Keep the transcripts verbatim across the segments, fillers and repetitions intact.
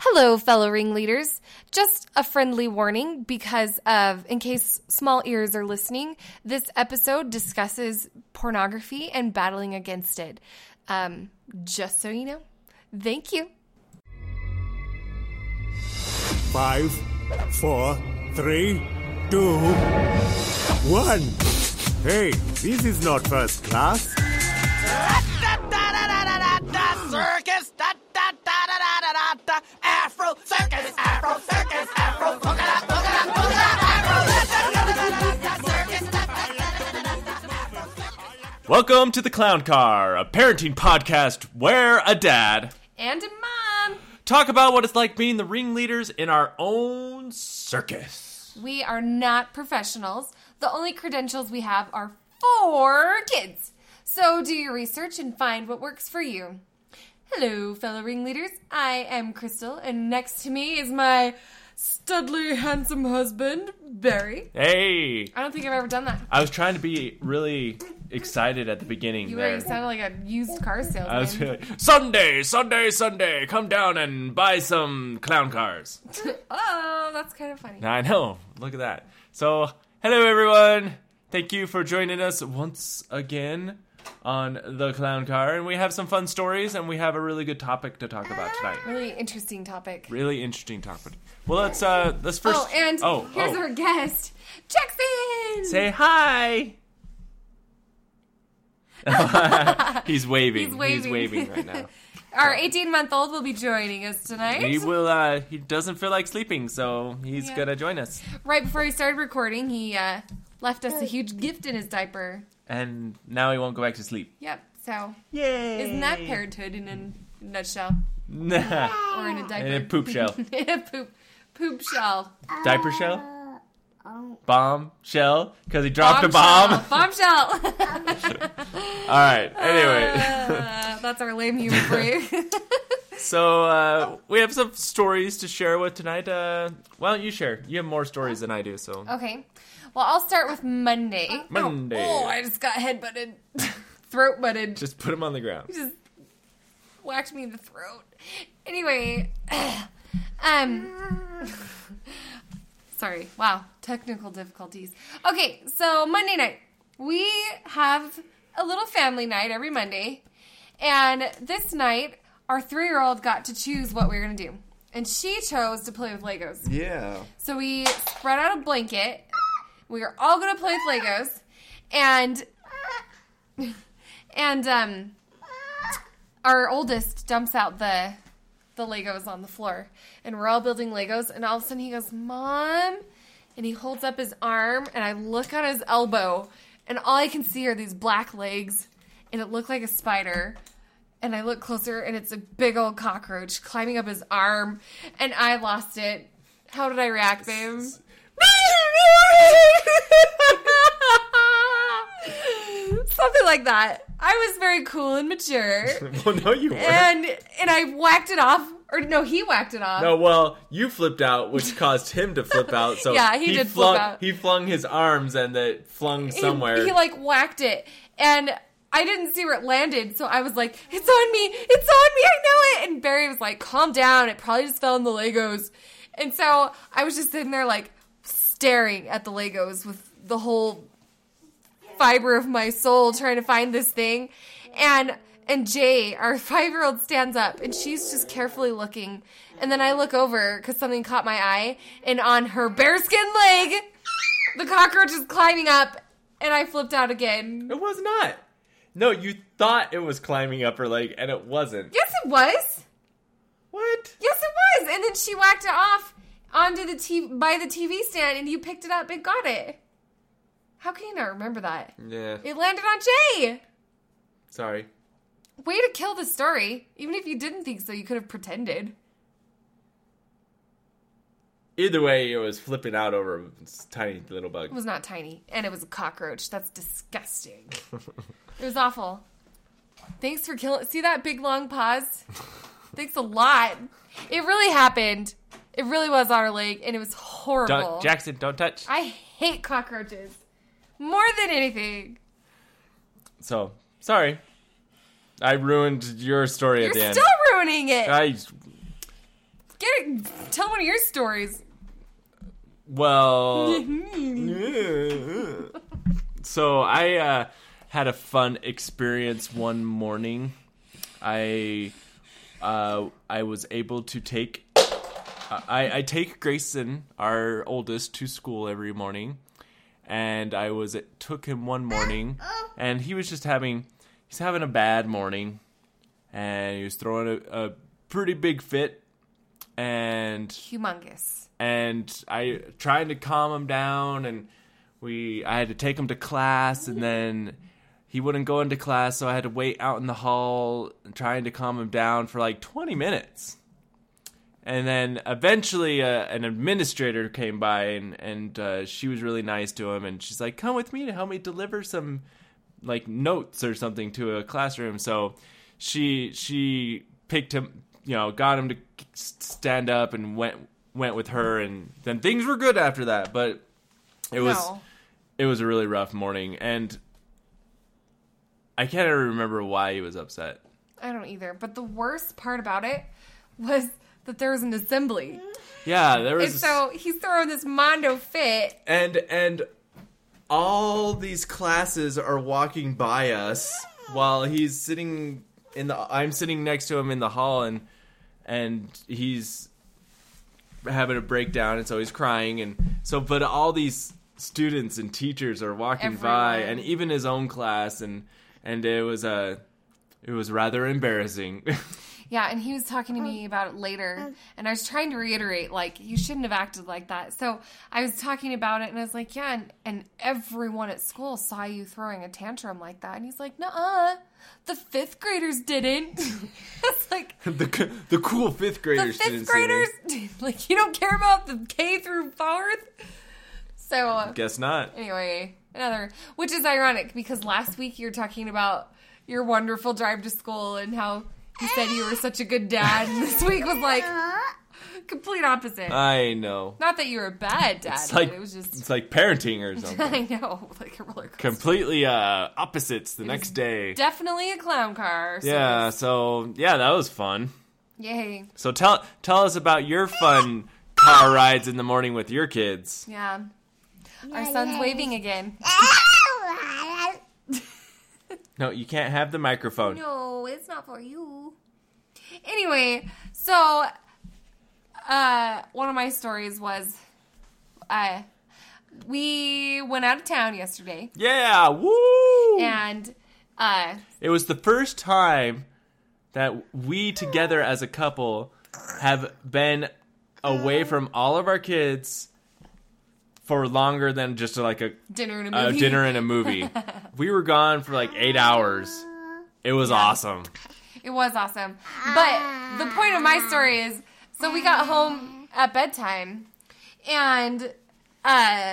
Hello, fellow ringleaders. Just a friendly warning because of, in case small ears are listening, this episode discusses pornography and battling against it. Um, just so you know. Thank you. Five, four, three, two, one. Hey, this is not first class. Circus, da da da da da da da. Afro circus, Afro circus, Afro polka dot, polka dot, polka dot, Afro circus. Welcome to the Clown Car, a parenting podcast where a dad And a mom. talk about what it's like being the ringleaders in our own circus. We are not professionals. The only credentials we have are for kids. So do your research and find what works for you. Hello, fellow ringleaders. I am Crystal, and next to me is my studly, handsome husband, Barry. Hey, I don't think I've ever done that. I was trying to be really excited at the beginning You were, there. you sounded like a used car salesman. I was really, Sunday, Sunday, Sunday, come down and buy some clown cars. Oh, that's kind of funny. I know, look at that. So, hello everyone. Thank you for joining us once again on the Clown Car, and we have some fun stories, and we have a really good topic to talk about tonight. Really interesting topic. Really interesting topic. Well, let's uh, let's first. Oh, and oh, here's oh. our guest, Jackson. Say hi. He's waving. He's waving. He's waving right now. Our eighteen-month-old will be joining us tonight. He will. Uh, he doesn't feel like sleeping, so he's Yeah. gonna join us. Right before he started recording, he uh, left us a huge gift in his diaper. And now he won't go back to sleep. Yep. So, Yay! isn't that parenthood in a nutshell? Nah. Or in a diaper? In a poop shell. In a poop, poop shell. Diaper shell? Bomb shell? Because he dropped a bomb? Bombshell. All right. Anyway. Uh, that's our lame humor for you. So, uh, we have some stories to share with tonight. Uh, why don't you share? You have more stories than I do, so. Okay. Well, I'll start with Monday. Monday. Oh, I just got head butted. Throat butted. Just put him on the ground. Just whacked me in the throat. Anyway. um. Sorry. Wow. Technical difficulties. Okay, so Monday night. We have a little family night every Monday. And this night, our three-year-old got to choose what we were going to do. And she chose to play with Legos. Yeah. So we spread out a blanket. We were all going to play with Legos. And, and, um, our oldest dumps out the, the Legos on the floor. And we're all building Legos. And all of a sudden he goes, Mom. And he holds up his arm. And I look at his elbow. And all I can see are these black legs. And it looked like a spider. And I look closer. And it's a big old cockroach climbing up his arm. And I lost it. How did I react, babe? Something like that. I was very cool and mature. Well, no, you weren't. And and I whacked it off. Or no, he whacked it off. No, well, you flipped out, which caused him to flip out. So Yeah, he did flip flung, out. He flung his arms and it flung somewhere. He, he like whacked it. And I didn't see where it landed, so I was like, it's on me, it's on me, I know it. And Barry was like, calm down, it probably just fell in the Legos. And so I was just sitting there like staring at the Legos with the whole fiber of my soul trying to find this thing. And and Jay, our five-year-old, stands up, and she's just carefully looking. And then I look over because something caught my eye, and on her bearskin leg, the cockroach is climbing up, and I flipped out again. It was not. No, you thought it was climbing up her leg, and it wasn't. Yes, it was. What? Yes, it was. And then she whacked it off onto the T V, by the T V stand, and you picked it up and got it. How can you not remember that? Yeah. It landed on Jay. Sorry. Way to kill the story. Even if you didn't think so, you could have pretended. Either way, it was flipping out over a tiny little bug. It was not tiny. And it was a cockroach. That's disgusting. It was awful. Thanks for killing... See that big, long pause? Thanks a lot. It really happened. It really was on our leg, and it was horrible. Don't, Jackson, don't touch. I hate cockroaches. More than anything. So, sorry. I ruined your story You're at the end. still ruining it. I, Get it. Tell one of your stories. Well, so I uh, had a fun experience one morning. I uh, I was able to take uh, I, I take Grayson, our oldest, to school every morning, and I was took him one morning, and he was just having he's having a bad morning, and he was throwing a, a pretty big fit, and Humongous. and I tried to calm him down, and we I had to take him to class, and then he wouldn't go into class, so I had to wait out in the hall trying to calm him down for like twenty minutes. And then eventually uh, an administrator came by, and, and uh, she was really nice to him, and she's like, come with me to help me deliver some like notes or something to a classroom. So she she picked him, you know, got him to stand up and went went with her, and then things were good after that. But it was No. it was a really rough morning, and I can't even remember why he was upset. I don't either. But the worst part about it was that there was an assembly. Yeah, there And was so he's throwing this mondo fit. and and all these classes are walking by us while he's sitting in the I'm sitting next to him in the hall, and and he's having a breakdown, and so he's crying, and so but all these students and teachers are walking by, Everyone. and even his own class, and and it was a it was rather embarrassing. Yeah, and he was talking to me about it later, and I was trying to reiterate, like, you shouldn't have acted like that. So I was talking about it, and I was like, yeah, and, and everyone at school saw you throwing a tantrum like that. And he's like, nuh-uh, the fifth graders didn't. It's like, the the cool fifth the graders fifth didn't see me. graders? Like, you don't care about the K through fourth? So, uh, Guess not. anyway, another, which is ironic, because last week you were talking about your wonderful drive to school and how you said you were such a good dad, and this week was like complete opposite. I know. Not that you were a bad dad, It's like but it was just it's like parenting or something. I know, like a roller coaster. Completely uh, opposites the next day. Definitely a clown car. So Yeah, so yeah, that was fun. Yay. So tell tell us about your fun car rides in the morning with your kids. Yeah. Our son's waving again. No, you can't have the microphone. No, it's not for you. Anyway, so uh, one of my stories was uh, we went out of town yesterday, Yeah, woo! and uh, It was the first time that we together as a couple have been away from all of our kids for longer than just like a dinner and a a movie. dinner and a movie. We were gone for like eight hours. It was awesome. It was awesome. But the point of my story is, so we got home at bedtime, and, uh,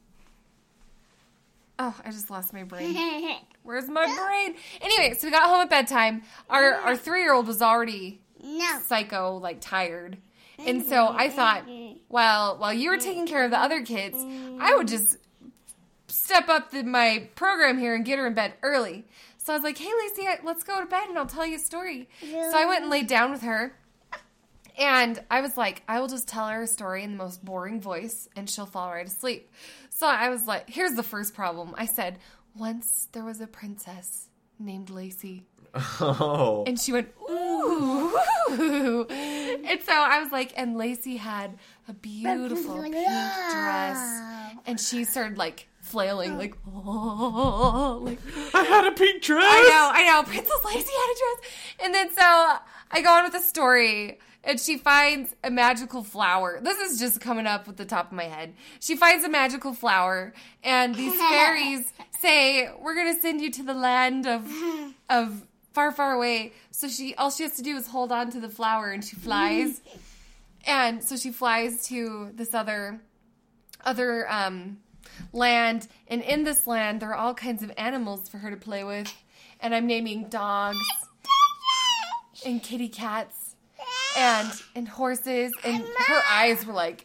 oh, I just lost my brain. Where's my brain? Anyway, so we got home at bedtime. Our, our three-year-old was already psycho, like, tired. And so I thought, well, while you were taking care of the other kids, I would just step up the, my program here and get her in bed early. So I was like, hey, Lacey, let's go to bed and I'll tell you a story. So I went and laid down with her. And I was like, I will just tell her a story in the most boring voice and she'll fall right asleep. So I was like, here's the first problem. I said, once there was a princess named Lacey. Oh. And she went, ooh. And so I was like, and Lacey had a beautiful pink dress. And she started like flailing, like, oh, like, I had a pink dress. I know, I know, Princess Lacey had a dress. And then so I go on with the story, and she finds a magical flower. This is just coming up with the top of my head. She finds a magical flower, and these fairies say, we're going to send you to the land of of far, far away. So she all she has to do is hold on to the flower, and she flies. And so she flies to this other other um, land, and in this land, there are all kinds of animals for her to play with. And I'm naming dogs and kitty cats and and horses, and her eyes were like,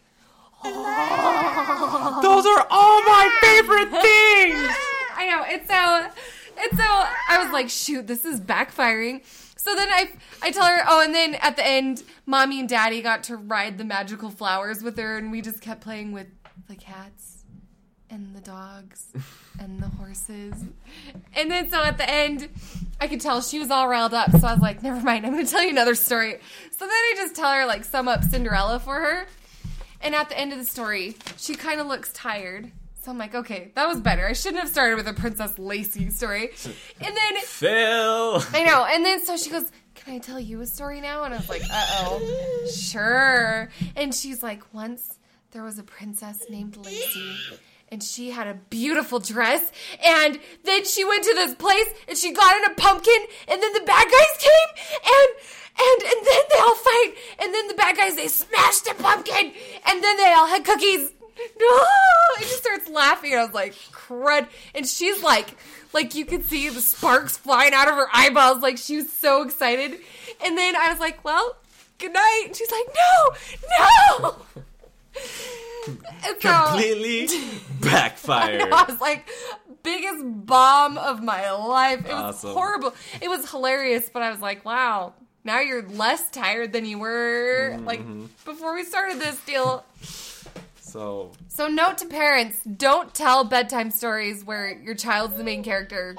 oh. Those are all my favorite things. I know. And so, and so I was like, shoot, this is backfiring. So then I, I tell her, oh, and then at the end, Mommy and Daddy got to ride the magical flowers with her, and we just kept playing with the cats and the dogs and the horses. And then so at the end, I could tell she was all riled up, so I was like, never mind, I'm going to tell you another story. So then I just tell her, like, sum up Cinderella for her. And at the end of the story, she kind of looks tired. So I'm like, okay, that was better. I shouldn't have started with a Princess Lacey story. And then... Phil! I know. And then so she goes, can I tell you a story now? And I was like, uh-oh. Sure. And she's like, once there was a princess named Lacey, and she had a beautiful dress, and then she went to this place, and she got in a pumpkin, and then the bad guys came, and... And and then they all fight, and then the bad guys, they smashed the pumpkin, and then they all had cookies. No! And she starts laughing, and I was like, crud. And she's like, like you could see the sparks flying out of her eyeballs, like she was so excited. And then I was like, well, good night. And she's like, no, no! And so, completely backfired. I, know, I was like, biggest bomb of my life. It was Awesome. horrible. It was hilarious, but I was like, wow. Now you're less tired than you were, mm-hmm. like, before we started this deal. So... So note to parents, don't tell bedtime stories where your child's the main character.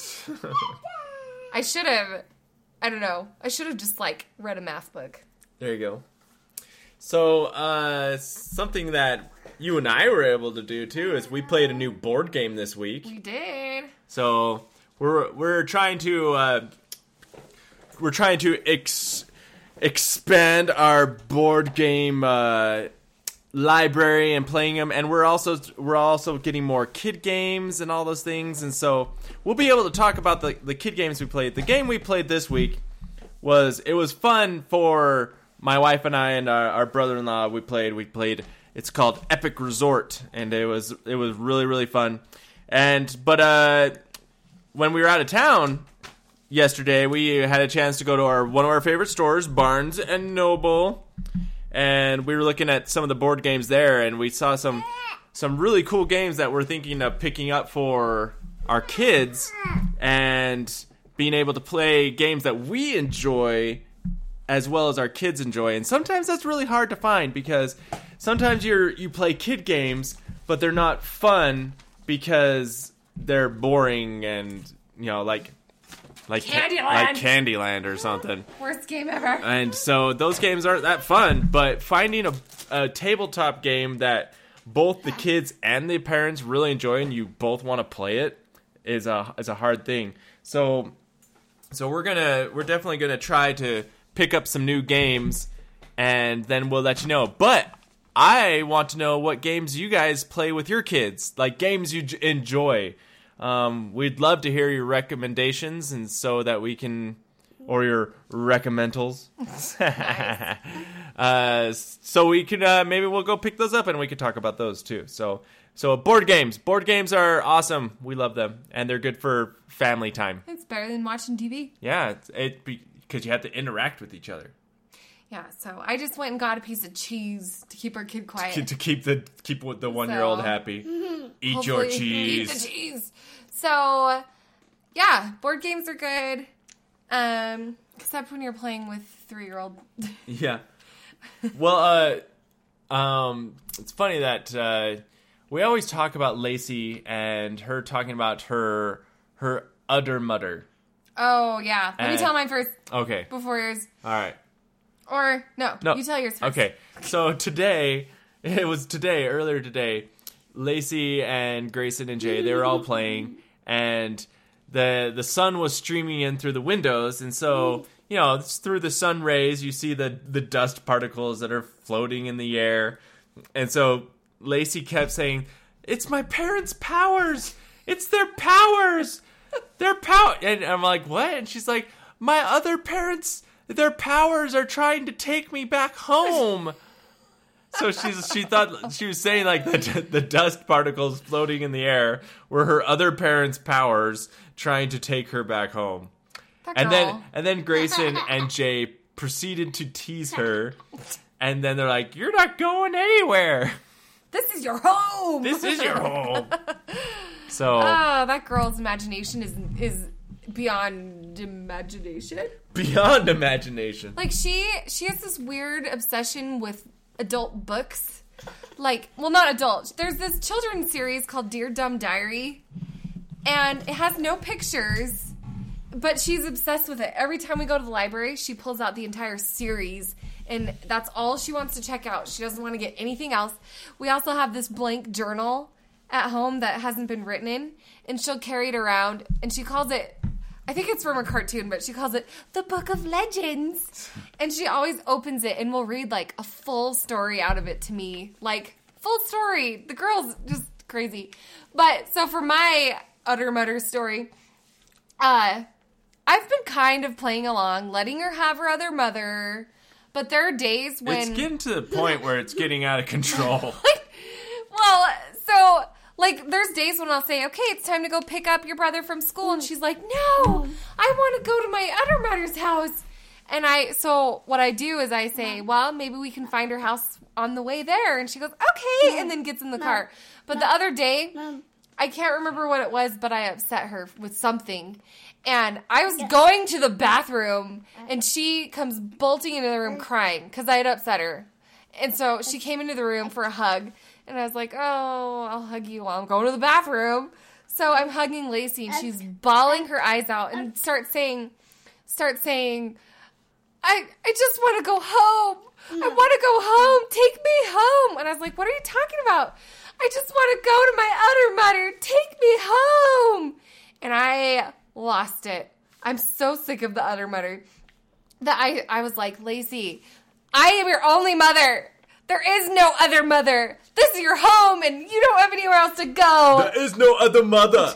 I should have, I don't know, I should have just, like, read a math book. There you go. So, uh, something that you and I were able to do, too, is we played a new board game this week. We did. So, we're, we're trying to, uh... We're trying to ex- expand our board game uh, library and playing them, and we're also we're also getting more kid games and all those things. And so we'll be able to talk about the, the kid games we played. The game we played this week was it was fun for my wife and I and our, our brother-in-law. We played we played. It's called Epic Resort, and it was it was really really fun. And but uh, when we were out of town yesterday, we had a chance to go to our one of our favorite stores, Barnes and Noble, and we were looking at some of the board games there, and we saw some some really cool games that we're thinking of picking up for our kids and being able to play games that we enjoy as well as our kids enjoy. And sometimes that's really hard to find because sometimes you're you play kid games, but they're not fun because they're boring and, you know, like Like Candyland. like Candyland or something. Worst game ever. And so those games aren't that fun, but finding a, a tabletop game that both the kids and the parents really enjoy and you both want to play it is a is a hard thing. So so we're gonna we're definitely gonna try to pick up some new games and then we'll let you know. But I want to know what games you guys play with your kids, like games you j- enjoy. Um, we'd love to hear your recommendations, and so that we can, or your recommendals. uh, so we could uh, maybe we'll go pick those up, and we could talk about those too. So, so board games. Board games are awesome. We love them, and they're good for family time. It's better than watching T V. Yeah, it's, it because you have to interact with each other. Yeah, so I just went and got a piece of cheese to keep our kid quiet. To, to keep the keep the one year old So, happy. Eat your Hopefully, cheese. Eat the cheese. So, yeah, board games are good. Um, except when you're playing with three-year-old. Yeah. Well, uh, um, it's funny that uh, we always talk about Lacey and her talking about her her udder mudder. Oh, yeah. Let me And- tell mine first Okay. before yours. All right. Or, no, No. you tell yours first. Okay. So today, it was today, earlier today, Lacey and Grayson and Jay, they were all playing, and the the sun was streaming in through the windows, and so, you know, through the sun rays, you see the, the dust particles that are floating in the air. And so Lacey kept saying, "It's my parents' powers! It's their powers! Their power!" And I'm like, "What?" And she's like, "My other parents, their powers are trying to take me back home." So she's she thought she was saying like the the dust particles floating in the air were her other parents' powers trying to take her back home. That And girl. then and then Grayson and Jay proceeded to tease her, and then they're like, "You're not going anywhere. This is your home! This is your home." So Oh, that girl's imagination is is beyond imagination. Beyond imagination. Like, she she has this weird obsession with adult books. Like, well, not adult. There's this children's series called Dear Dumb Diary, and it has no pictures, but she's obsessed with it. Every time we go to the library, she pulls out the entire series, and that's all she wants to check out. She doesn't want to get anything else. We also have this blank journal at home that hasn't been written in, and she'll carry it around, and she calls it, I think it's from a cartoon, but she calls it the Book of Legends. And she always opens it and will read, like, a full story out of it to me. Like, full story. The girl's just crazy. But, so for my Utter Mutter story, uh, I've been kind of playing along, letting her have her other mother. But there are days when... It's getting to the point where it's getting out of control. Well, so... Like, there's days when I'll say, okay, it's time to go pick up your brother from school. And she's like, no, I want to go to my Utter Mutter's house. And I, so what I do is I say, well, maybe we can find her house on the way there. And she goes, okay, and then gets in the car. But the other day, I can't remember what it was, but I upset her with something. And I was going to the bathroom, and she comes bolting into the room crying because I had upset her. And so she came into the room for a hug. And I was like, oh, I'll hug you while I'm going to the bathroom. So I'm hugging Lacey, and she's bawling her eyes out and starts saying, starts saying, I I just want to go home. I want to go home. Take me home. And I was like, what are you talking about? I just want to go to my Utter Mutter. Take me home. And I lost it. I'm so sick of the Utter Mutter that I, I was like, Lacey, I am your only mother. There is no other mother. This is your home, and you don't have anywhere else to go. There is no other mother.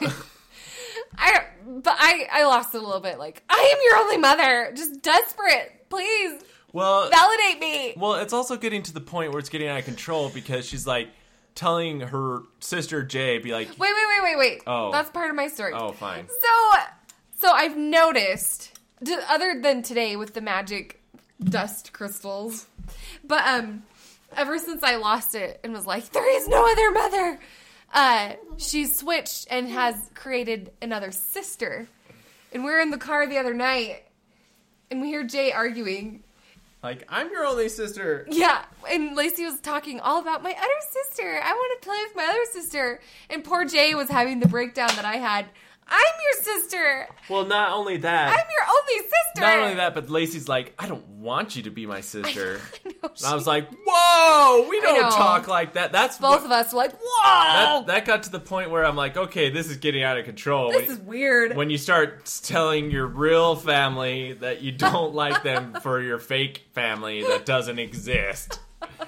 I, but I, I lost it a little bit. Like, I am your only mother. Just desperate. Please, well, validate me. Well, it's also getting to the point where it's getting out of control because she's like telling her sister Jay, be like, wait, wait, wait, wait, wait. Oh, that's part of my story. Oh, fine. So, so I've noticed, other than today with the magic dust crystals, but um. ever since I lost it and was like, there is no other mother, uh, she's switched and has created another sister. And we were in the car the other night, and we hear Jay arguing. Like, I'm your only sister. Yeah, and Lacey was talking all about my other sister. I want to play with my other sister. And poor Jay was having the breakdown that I had. I'm your sister. Well, not only that. I'm your only sister. Not only that, but Lacey's like, I don't want you to be my sister. I know, and I was like, whoa, we don't talk like that. That's both what, of us were like, whoa. That, that got to the point where I'm like, okay, this is getting out of control. This when, is weird. When you start telling your real family that you don't like them for your fake family that doesn't exist.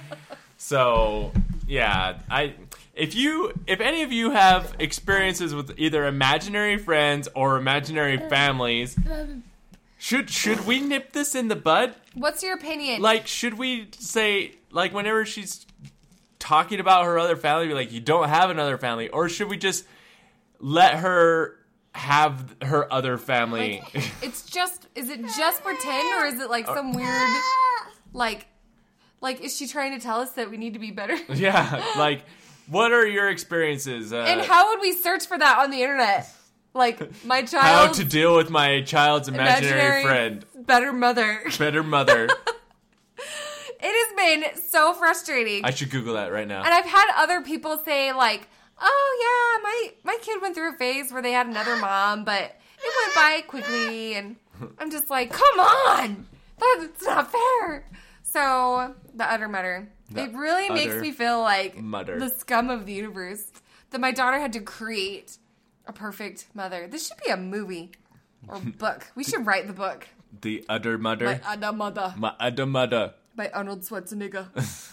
So, yeah, I... If you, if any of you have experiences with either imaginary friends or imaginary families, should should we nip this in the bud? What's your opinion? Like, should we say, like, whenever she's talking about her other family, be like, you don't have another family, or should we just let her have her other family? Like, it's just, is it just pretend, or is it like some weird, like, like is she trying to tell us that we need to be better? Yeah, like. What are your experiences? Uh, and how would we search for that on the internet? Like, my child... How to deal with my child's imaginary, imaginary friend. Better mother. Better mother. It has been so frustrating. I should Google that right now. And I've had other people say, like, oh, yeah, my, my kid went through a phase where they had another mom, but it went by quickly. And I'm just like, come on! That's not fair. So, the Utter Mutter. The it really makes me feel like mutter. The scum of the universe. That my daughter had to create a perfect mother. This should be a movie or book. We should write the book. The Utter Mutter. My Utter Mother. My Utter Mother. By Arnold Schwarzenegger.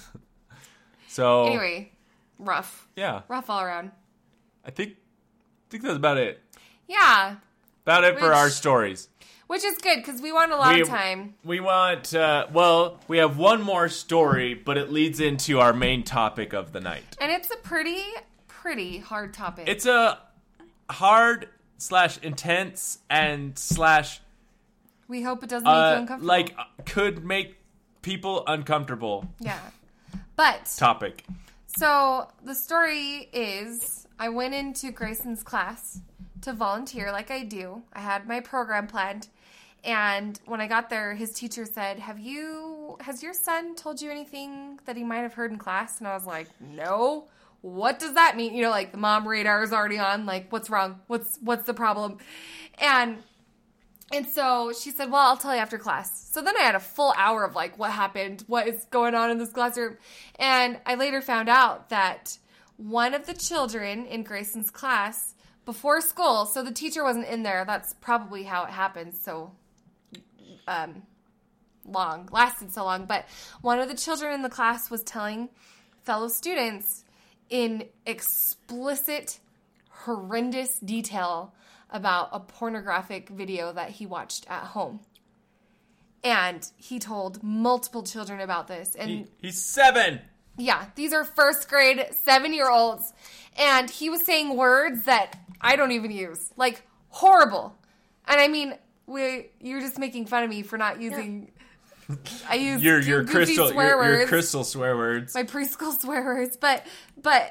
So anyway, rough. Yeah. Rough all around. I think I think that's about it. Yeah. About it Which, for our stories. Which is good, because we want a lot we, of time. We want, uh, well, we have one more story, but it leads into our main topic of the night. And it's a pretty, pretty hard topic. It's a hard slash intense and slash... We hope it doesn't make uh, you uncomfortable. Like, could make people uncomfortable. Yeah. But... Topic. So, the story is, I went into Grayson's class to volunteer like I do. I had my program planned. And when I got there, his teacher said, have you, has your son told you anything that he might have heard in class? And I was like, no. What does that mean? You know, like the mom radar is already on. Like, what's wrong? What's, what's the problem? And, and so she said, well, I'll tell you after class. So then I had a full hour of like, what happened? What is going on in this classroom? And I later found out that one of the children in Grayson's class before school, so the teacher wasn't in there. That's probably how it happened. So, um, long, lasted so long. But one of the children in the class was telling fellow students in explicit, horrendous detail about a pornographic video that he watched at home. And he told multiple children about this. And He, he's seven. yeah, these are first grade seven-year-olds. And he was saying words that I don't even use. Like, horrible. And I mean, we you're just making fun of me for not using... I use Your your goofy crystal swear your, your words. crystal swear words. My preschool swear words, but but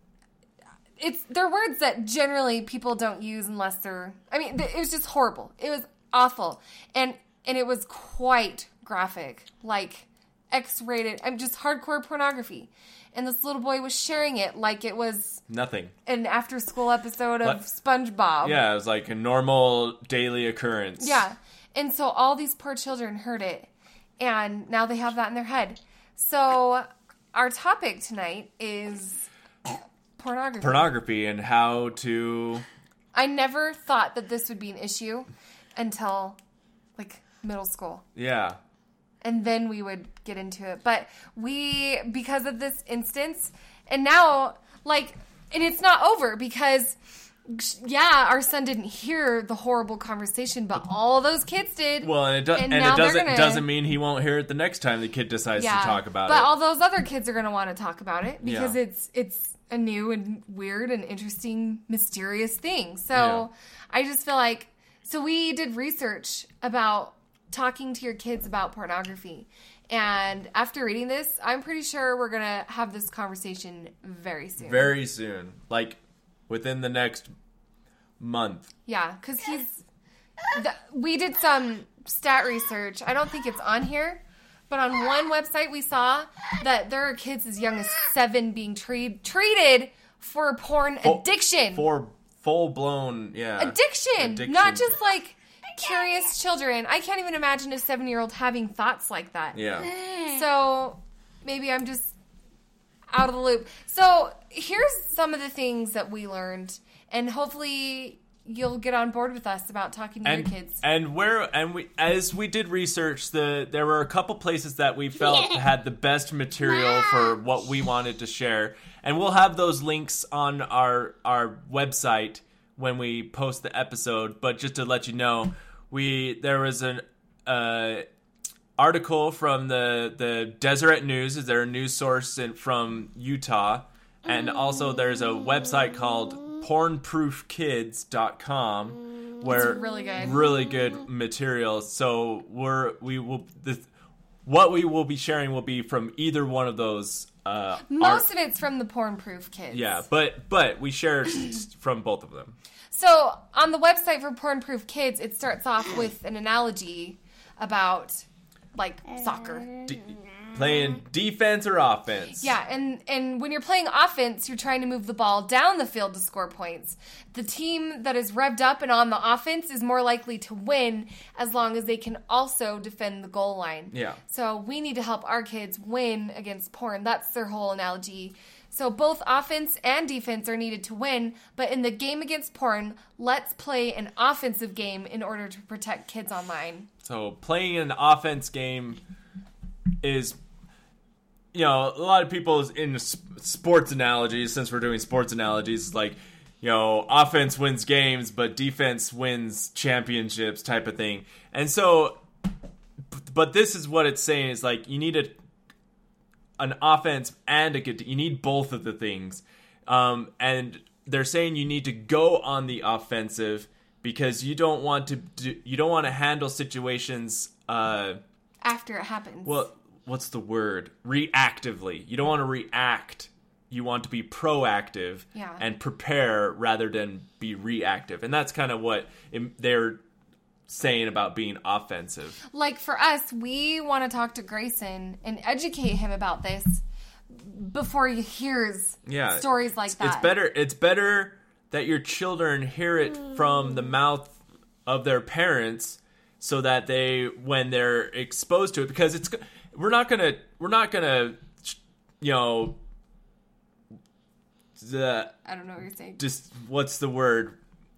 it's they're words that generally people don't use unless they're. I mean, it was just horrible. It was awful, and and it was quite graphic, like X-rated. I'm just hardcore pornography, and this little boy was sharing it like it was Nothing. an after-school episode of What? SpongeBob. Yeah, it was like a normal daily occurrence. Yeah, and so all these poor children heard it. And now they have that in their head. So our topic tonight is pornography. Pornography and how to... I never thought that this would be an issue until, like, middle school. Yeah. And then we would get into it. But we, because of this instance, and now, like, and it's not over because... yeah, our son didn't hear the horrible conversation, but all those kids did. Well, and it, do- and now it they're doesn't gonna- doesn't mean he won't hear it the next time the kid decides to talk about but it. But all those other kids are going to want to talk about it because Yeah. it's it's a new and weird and interesting, mysterious thing. So Yeah. I just feel like, so we did research about talking to your kids about pornography. And after reading this, I'm pretty sure we're going to have this conversation very soon. Very soon. Like, within the next month. Yeah, because he's... The, we did some stat research. I don't think it's on here, but on one website we saw that there are kids as young as seven being treat, treated for porn Full- addiction. For full-blown, yeah. addiction. Addiction. Not just like curious children. I can't even imagine a seven-year-old having thoughts like that. Yeah. So maybe I'm just out of the loop. So here's some of the things that we learned, and hopefully you'll get on board with us about talking to And, your kids. and where and we as we did research, the there were a couple places that we felt had the best material for what we wanted to share, and we'll have those links on our our website when we post the episode. But just to let you know, we there was an uh, article from the the Deseret News. Is there a news source in, from Utah, and also there's a website called porn proof kids dot com where It's really good. really good material. So we're we will the what we will be sharing will be from either one of those. Uh, Most art- of it's from the porn-proof kids. yeah, but but we share s- from both of them. So on the website for porn-proof kids, it starts off with an analogy about like soccer. D- playing defense or offense. Yeah, and, and when you're playing offense, you're trying to move the ball down the field to score points. The team that is revved up and on the offense is more likely to win as long as they can also defend the goal line. Yeah. So we need to help our kids win against porn. That's their whole analogy. So both offense and defense are needed to win, but in the game against porn, let's play an offensive game in order to protect kids online. So playing an offense game is, you know, a lot of people in s- sports analogies, since we're doing sports analogies, like, you know, offense wins games, but defense wins championships type of thing. And so, but this is what it's saying is like, you need a, an offense and a good, you need both of the things. Um, and they're saying you need to go on the offensive because you don't want to do, you don't want to handle situations, uh, After it happens. well, what's the word? Reactively. You don't want to react you want to be proactive Yeah. and prepare rather than be reactive. And that's kind of what im- they're saying about being offensive. Like for us, we want to talk to Grayson and educate him about this before he hears Yeah. stories like that. It's better it's better that your children hear it from the mouth of their parents so that they, when they're exposed to it, because it's we're not going to we're not going to you know the I don't know what you're saying. just what's the word?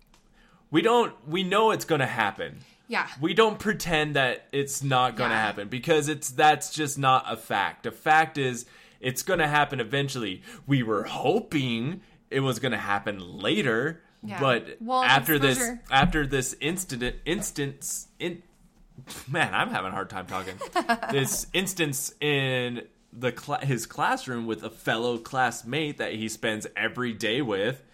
We don't we know it's going to happen. Yeah. We don't pretend that it's not going to Yeah. happen, because it's that's just not a fact. A fact is it's going to happen eventually. We were hoping it was going to happen later, Yeah. but Well, after exposure. this after this incident instance in man, I'm having a hard time talking. This instance in the cl- his classroom with a fellow classmate that he spends every day with,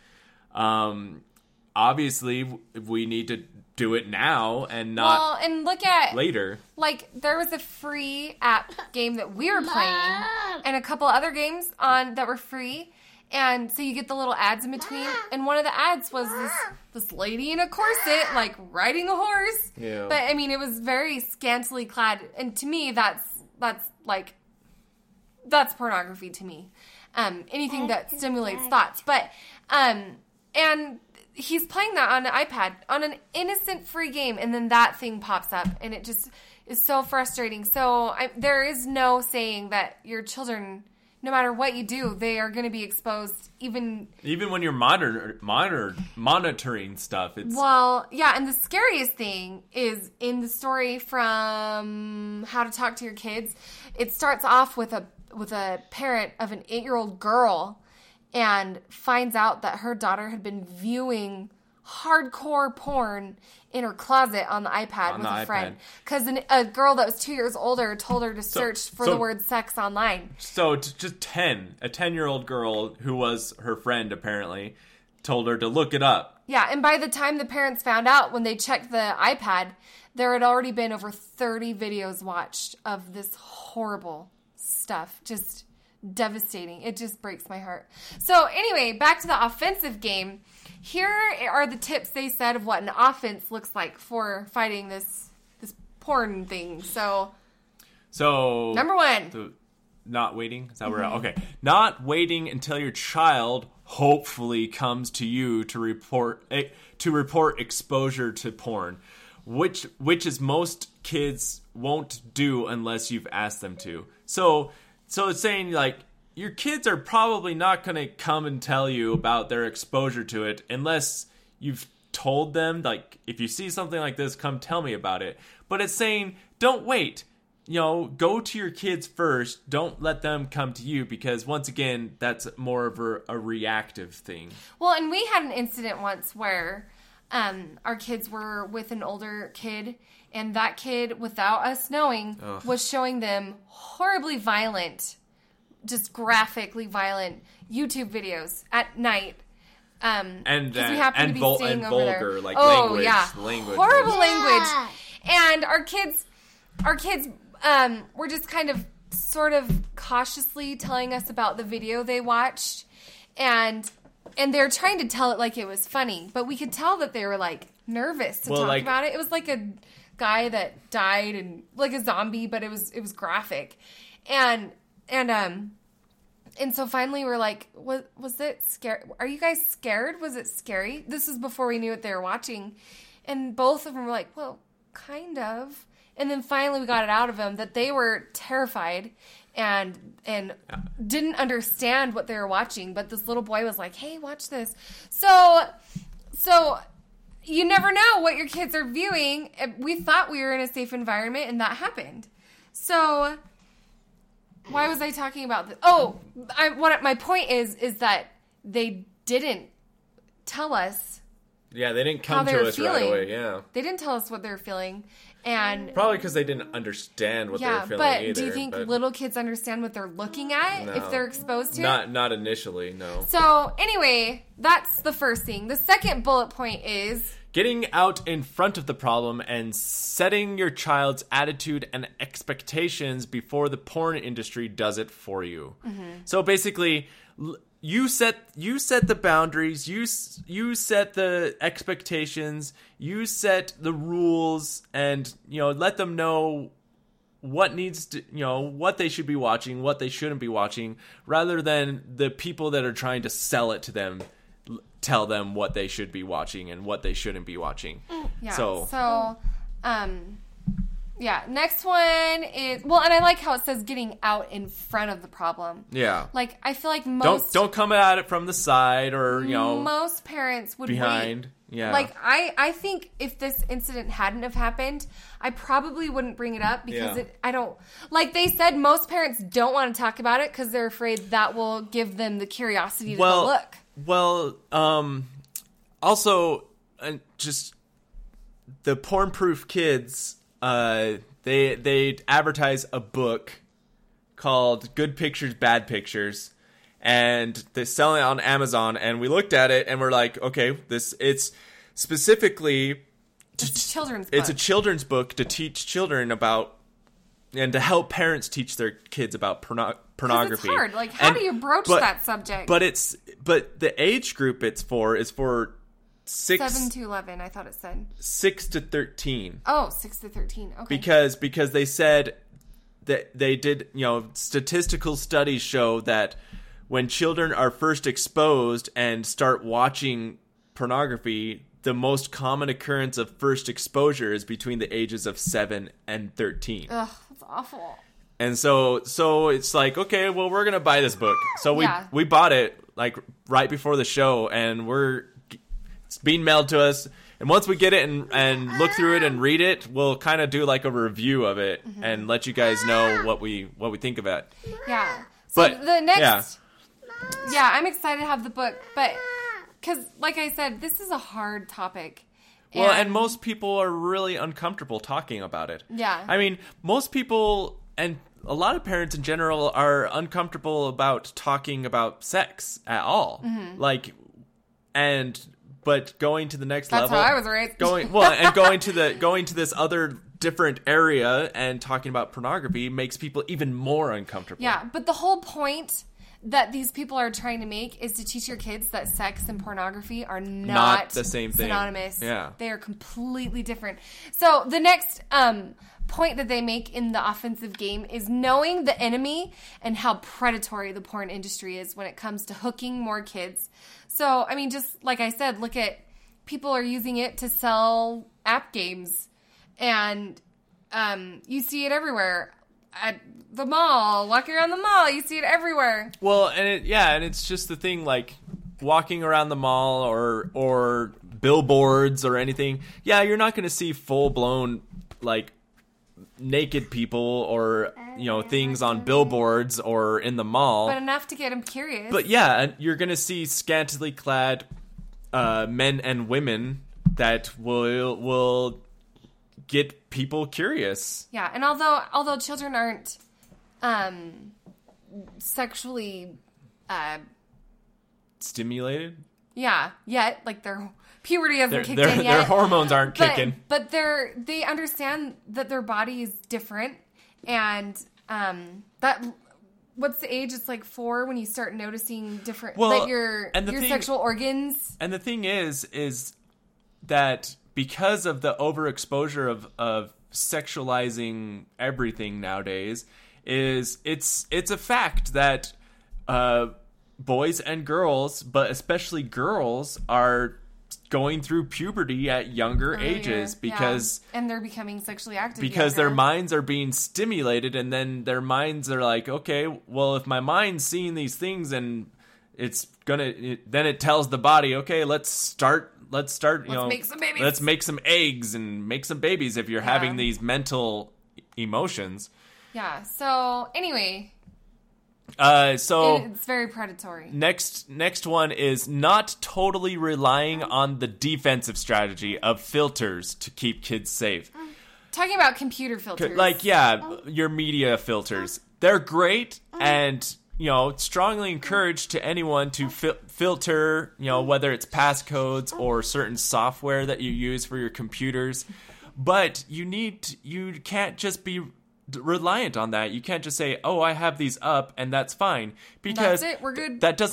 um obviously we need to do it now and not Well, and look at later. like there was a free app game that we were playing, and a couple other games on that were free, and so you get the little ads in between. And one of the ads was this this lady in a corset, like riding a horse. Yeah. But I mean, it was very scantily clad, and to me, that's that's like that's pornography to me. Um, anything that stimulates thoughts, but um, and. He's playing that on an iPad, on an innocent free game, and then that thing pops up, and it just is so frustrating. So I, there is no saying that your children, no matter what you do, they are going to be exposed even... Even when you're monitor, monitor, monitoring stuff, it's... Well, yeah, and the scariest thing is in the story from How to Talk to Your Kids, it starts off with a with a parent of an eight-year-old girl and finds out that her daughter had been viewing hardcore porn in her closet on the iPad On with the a friend. iPad. Because a girl that was two years older told her to search for so- the word sex online. So t- just ten, a ten-year-old girl who was her friend apparently, told her to look it up. Yeah, and by the time the parents found out, when they checked the iPad, there had already been over thirty videos watched of this horrible stuff. Just... devastating. It just breaks my heart. So anyway, back to the offensive game. Here are the tips they said of what an offense looks like for fighting this this porn thing. So So number one, the, not waiting. Is that where? Okay, not waiting until your child hopefully comes to you to report eh, to report exposure to porn, which which is most kids won't do unless you've asked them to. So. So it's saying, like, your kids are probably not going to come and tell you about their exposure to it unless you've told them, like, if you see something like this, come tell me about it. But it's saying, don't wait. You know, go to your kids first. Don't let them come to you, because, once again, that's more of a, a reactive thing. well, and we had an incident once where um, our kids were with an older kid, and that kid, without us knowing, Ugh. was showing them horribly violent, just graphically violent YouTube videos at night. Um, And 'cause we uh, happen and, to be vul- staying and over vulgar, there. like, oh, language. yeah. language. Horrible Yeah. language. And our kids, our kids um, were just kind of sort of cautiously telling us about the video they watched. And and they're trying to tell it like it was funny. But we could tell that they were, like, nervous to Well, talk like- about it. It was like a guy that died and like a zombie, but it was it was graphic. And and um and so finally we're like, was was it scary? Are you guys scared? Was it scary? This is before we knew what they were watching. And both of them were like, well, kind of. And then finally we got it out of them that they were terrified and and didn't understand what they were watching. But this little boy was like, hey, watch this. So so you never know what your kids are viewing. We thought we were in a safe environment, and that happened. So why was I talking about this? Oh, I, what my point is is that they didn't tell us. Yeah, they didn't How come they to were us right feeling. away, yeah. They didn't tell us what they were feeling, and Probably because they didn't understand what they yeah. were feeling But either. do you think but little kids understand what they're looking at No. if they're exposed to it? Not, not initially, no. So anyway, that's the first thing. The second bullet point is Getting out in front of the problem and setting your child's attitude and expectations before the porn industry does it for you. Mm-hmm. So basically, l- you set you set the boundaries, you s- you set the expectations, you set the rules, and you know, let them know what needs to, you know, what they should be watching, what they shouldn't be watching, rather than the people that are trying to sell it to them l- tell them what they should be watching and what they shouldn't be watching. Yeah. So, So, um, yeah. Next one is well, and I like how it says getting out in front of the problem. yeah. Like I feel like Don't most don't come at it from the side or, you know, most parents would behind. wait. Yeah. Like I, I think if this incident hadn't have happened, I probably wouldn't bring it up because Yeah. it. I don't like they said most parents don't want to talk about it because they're afraid that will give them the curiosity to well, go look. Well, um, also, uh, just the porn-proof kids. Uh, they they advertise a book called "Good Pictures, Bad Pictures," and they sell it on Amazon. And we looked at it, and we're like, okay, this it's specifically It's a children's book. it's a children's book to teach children about and to help parents teach their kids about porno- pornography. It's hard. Like, how And- do you broach but- that subject? But it's but the age group it's for is for six seven to eleven, I thought it said. six to thirteen. Oh, six to thirteen. Okay. Because because they said that they did, you know, statistical studies show that when children are first exposed and start watching pornography, the most common occurrence of first exposure is between the ages of seven and thirteen. Ugh, that's awful. And so so it's like, okay, well, we're going to buy this book. So we Yeah. we bought it like right before the show, and we're it's being mailed to us. And once we get it and, and look through it and read it, we'll kind of do like a review of it Mm-hmm. and let you guys know what we what we think of it. Yeah. So But, the next, yeah. yeah. I'm excited to have the book, but because, like I said, this is a hard topic. Well, and most people are really uncomfortable talking about it. Yeah. I mean, most people and a lot of parents in general are uncomfortable about talking about sex at all. Mm-hmm. Like, and but going to the next That's level. how I was raised. Going well, and going to the going to this other different area and talking about pornography makes people even more uncomfortable. Yeah, but the whole point that these people are trying to make is to teach your kids that sex and pornography are not, Not the same thing. synonymous. Yeah. They are completely different. So the next um, point that they make in the offensive game is knowing the enemy and how predatory the porn industry is when it comes to hooking more kids. So, I mean, just like I said, look at people are using it to sell app games. And um, you see it everywhere. At the mall, walking around the mall, you see it everywhere. Well, and it, yeah, and it's just the thing, like walking around the mall or or billboards or anything. Yeah, you're not going to see full blown like naked people or you know things on billboards or in the mall. But enough to get them curious. But yeah, and you're going to see scantily clad uh, men and women that will will get people curious. Yeah, and although although children aren't um, sexually, uh, Stimulated. yeah, yet like their puberty hasn't Their, kicked their, in yet. their hormones aren't but, kicking. but they're they understand that their body is different, and um, that what's the age? It's like four when you start noticing different Well, that your and the your thing- sexual organs. And the thing is, is that because of the overexposure of, of sexualizing everything nowadays, is it's it's a fact that uh, boys and girls, but especially girls, are going through puberty at younger Earlier, ages yeah. because and they're becoming sexually active because their younger. minds are being stimulated, and then their minds are like, okay, well, if my mind's seeing these things and it's gonna it, then it tells the body, okay, let's start let's start you Let's know make some babies. let's make some eggs and make some babies if you're Yeah. having these mental emotions. Yeah. So anyway, Uh, so it- it's very predatory. next next one is not totally relying on the defensive strategy of filters to keep kids safe. Talking about computer filters. Like, yeah, your media filters. They're great and, you know, strongly encouraged to anyone to fil- filter, you know, whether it's passcodes or certain software that you use for your computers. But you need, to, you can't just be reliant on that. You can't just say, oh, I have these up and that's fine. Because That's it, we're good. that doesn't,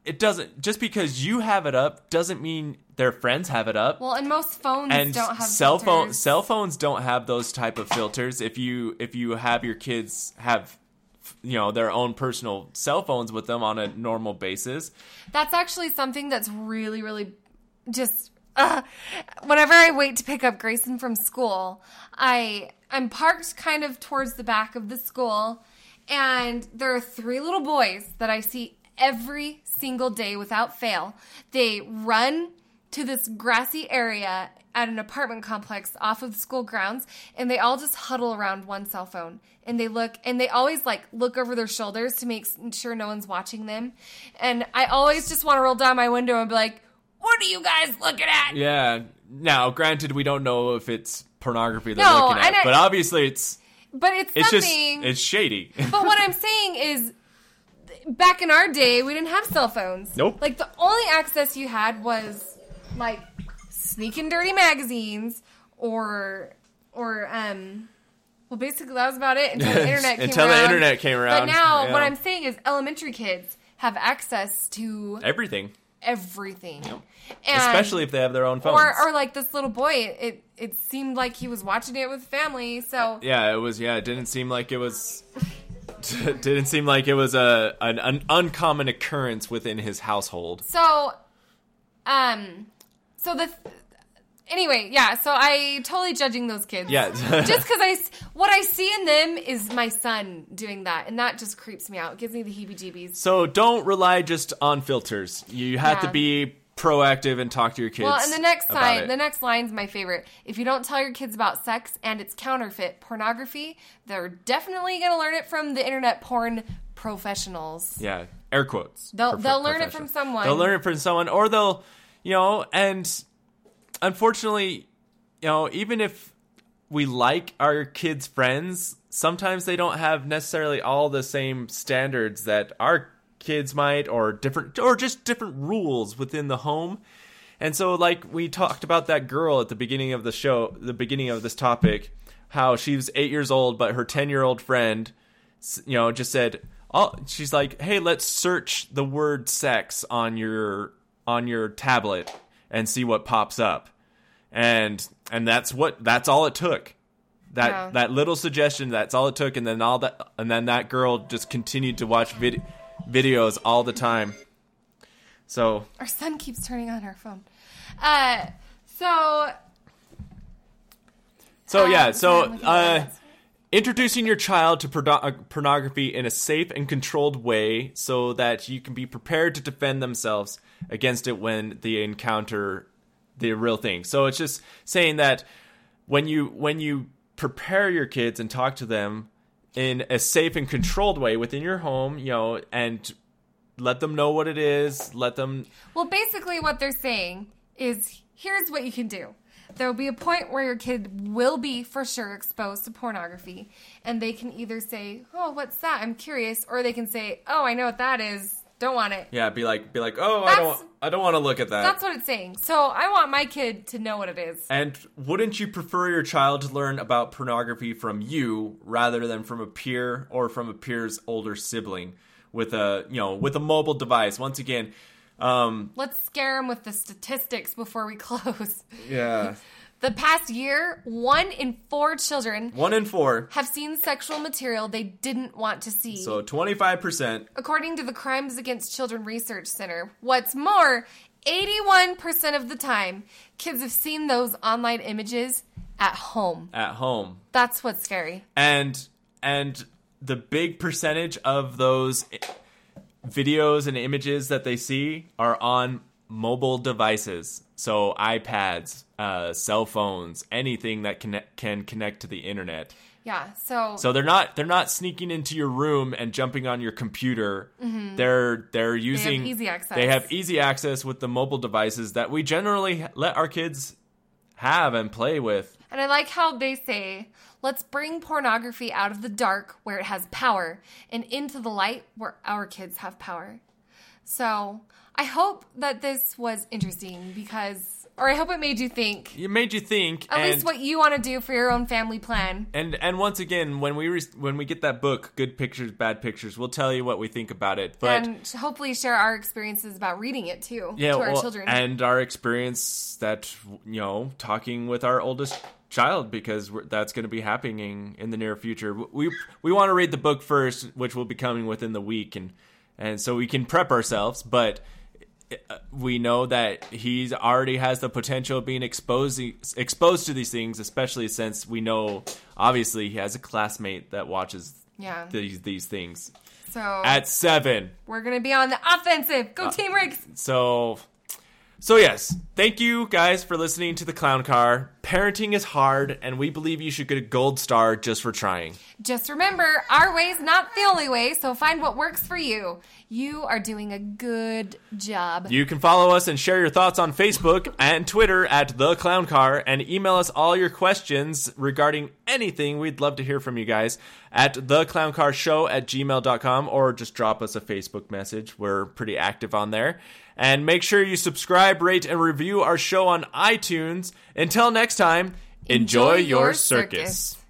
it doesn't, just because you have it up doesn't mean their friends have it up. Well, and most phones and don't have cell phone filters. cell phones don't have those type of filters. If you if you have your kids have, you know, their own personal cell phones with them on a normal basis. That's actually something that's really, really just. Uh, whenever I wait to pick up Grayson from school, I I'm parked kind of towards the back of the school, and there are three little boys that I see every single day without fail. They run to this grassy area at an apartment complex off of the school grounds, and they all just huddle around one cell phone. And they look, and they always like look over their shoulders to make sure no one's watching them. And I always just want to roll down my window and be like, "What are you guys looking at?" Yeah. Now, granted, we don't know if it's pornography they're No, looking at, and I- but obviously it's But it's, it's just something. it's shady. But what I'm saying is, back in our day, we didn't have cell phones. Nope. Like, the only access you had was, like, sneaking dirty magazines or, or, um, well, basically that was about it until the internet came Until around. the internet came around. But now, yeah. what I'm saying is elementary kids have access to everything, everything. Yep. And, especially if they have their own phones. Or, or like this little boy, it, it seemed like he was watching it with family, so... Yeah, it was. Yeah, it didn't seem like it was. Didn't seem like it was a an, an uncommon occurrence within his household. So, um, so the, anyway, yeah, so I totally judging those kids. Yeah. Just because I, s- what I see in them is my son doing that, and that just creeps me out. It gives me the heebie-jeebies. So don't rely just on filters. You have Yeah. to be proactive and talk to your kids. Well, and the next about line, it. the next line's my favorite. If you don't tell your kids about sex and it's counterfeit pornography, they're definitely going to learn it from the internet porn professionals. Yeah, air quotes. They'll- Prof- they'll learn it professional. from someone. They'll learn it from someone, or they'll, you know, and unfortunately, you know, even if we like our kids' friends, sometimes they don't have necessarily all the same standards that our kids might, or different, or just different rules within the home. And so, like we talked about that girl at the beginning of the show, the beginning of this topic, how she was eight years old, but her ten-year-old friend, you know, just said, "Oh, she's like, hey, let's search the word sex on your on your tablet and see what pops up," and and that's what that's all it took. That Yeah. that little suggestion, that's all it took, and then all that, and then that girl just continued to watch vid- videos all the time. So Our son keeps turning on our phone. Uh, so... So Um, yeah, sorry, so I'm looking at uh, that. introducing your child to porno- uh, pornography in a safe and controlled way, so that you can be prepared to defend themselves against it when they encounter the real thing. So it's just saying that when you when you prepare your kids and talk to them in a safe and controlled way within your home, you know, and let them know what it is, let them Well, basically what they're saying is, here's what you can do. There will be a point where your kid will be for sure exposed to pornography, and they can either say, "Oh, what's that? I'm curious," or they can say, "Oh, I know what that is. Don't want it." yeah, be like be like, "Oh, I That's- don't I don't want to look at that." That's what it's saying. So I want my kid to know what it is. And wouldn't you prefer your child to learn about pornography from you rather than from a peer or from a peer's older sibling with a, you know, with a mobile device? Once again, um, Let's scare them with the statistics before we close. yeah, The past year, one in four children one in four, have seen sexual material they didn't want to see. so twenty-five percent. According to the Crimes Against Children Research Center. What's more, eighty-one percent of the time, kids have seen those online images at home. At home. That's what's scary. And and the big percentage of those i- videos and images that they see are on mobile devices. So iPads, uh, cell phones, anything that can can connect to the internet. Yeah, so, So they're not they're not sneaking into your room and jumping on your computer. They're they're using easy access. They have easy access with the mobile devices that we generally let our kids have and play with. and I like how they say, let's bring pornography out of the dark where it has power and into the light where our kids have power. So I hope that this was interesting because Or I hope it made you think. It made you think. At and, least what you want to do for your own family plan. And and once again, when we re- when we get that book, Good Pictures, Bad Pictures, we'll tell you what we think about it. But and hopefully share our experiences about reading it too yeah, to our well, children. and our experience that, you know, talking with our oldest child, because we're, that's going to be happening in the near future. We we want to read the book first, which will be coming within the week, and and so we can prep ourselves, but we know that he's already has the potential of being exposed exposed to these things, especially since we know obviously he has a classmate that watches yeah. these these things. So at seven, we're gonna be on the offensive. Go uh, Team Riggs! So, so yes, thank you guys for listening to the Clown Car. Parenting is hard, and we believe you should get a gold star just for trying. Just remember, our way's not the only way, so find what works for you. You are doing a good job. You can follow us and share your thoughts on Facebook and Twitter at The Clown Car, and email us all your questions regarding anything. We'd love to hear from you guys at theclowncarshow at gmail dot com, or just drop us a Facebook message. We're pretty active on there. And make sure you subscribe, rate, and review our show on iTunes. Until next time, enjoy, enjoy your, your circus. circus.